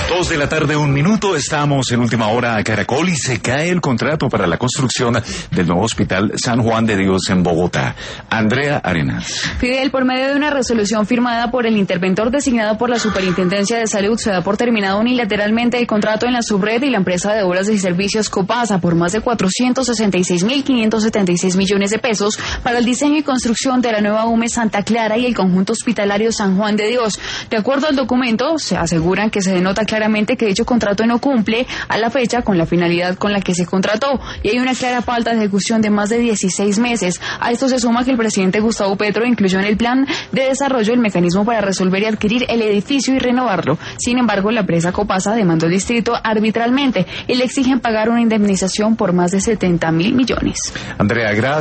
2:01 p.m. Estamos en Última Hora a Caracol y se cae el contrato para la construcción del nuevo Hospital San Juan de Dios en Bogotá. Andrea Arenas. Fidel, por medio de una resolución firmada por el interventor designado por la Superintendencia de Salud, se da por terminado unilateralmente el contrato en la subred y la empresa de obras y servicios Copasa por más de 466.576 millones de pesos para el diseño y construcción de la nueva UME Santa Clara y el conjunto hospitalario San Juan de Dios. De acuerdo al documento, se aseguran que se denota claramente que dicho contrato no cumple a la fecha con la finalidad con la que se contrató y hay una clara falta de ejecución de más de 16 meses. A esto se suma que el presidente Gustavo Petro incluyó en el plan de desarrollo el mecanismo para resolver y adquirir el edificio y renovarlo. Sin embargo, la empresa Copasa demandó al distrito arbitralmente y le exigen pagar una indemnización por más de 70.000 millones. Andrea, gracias.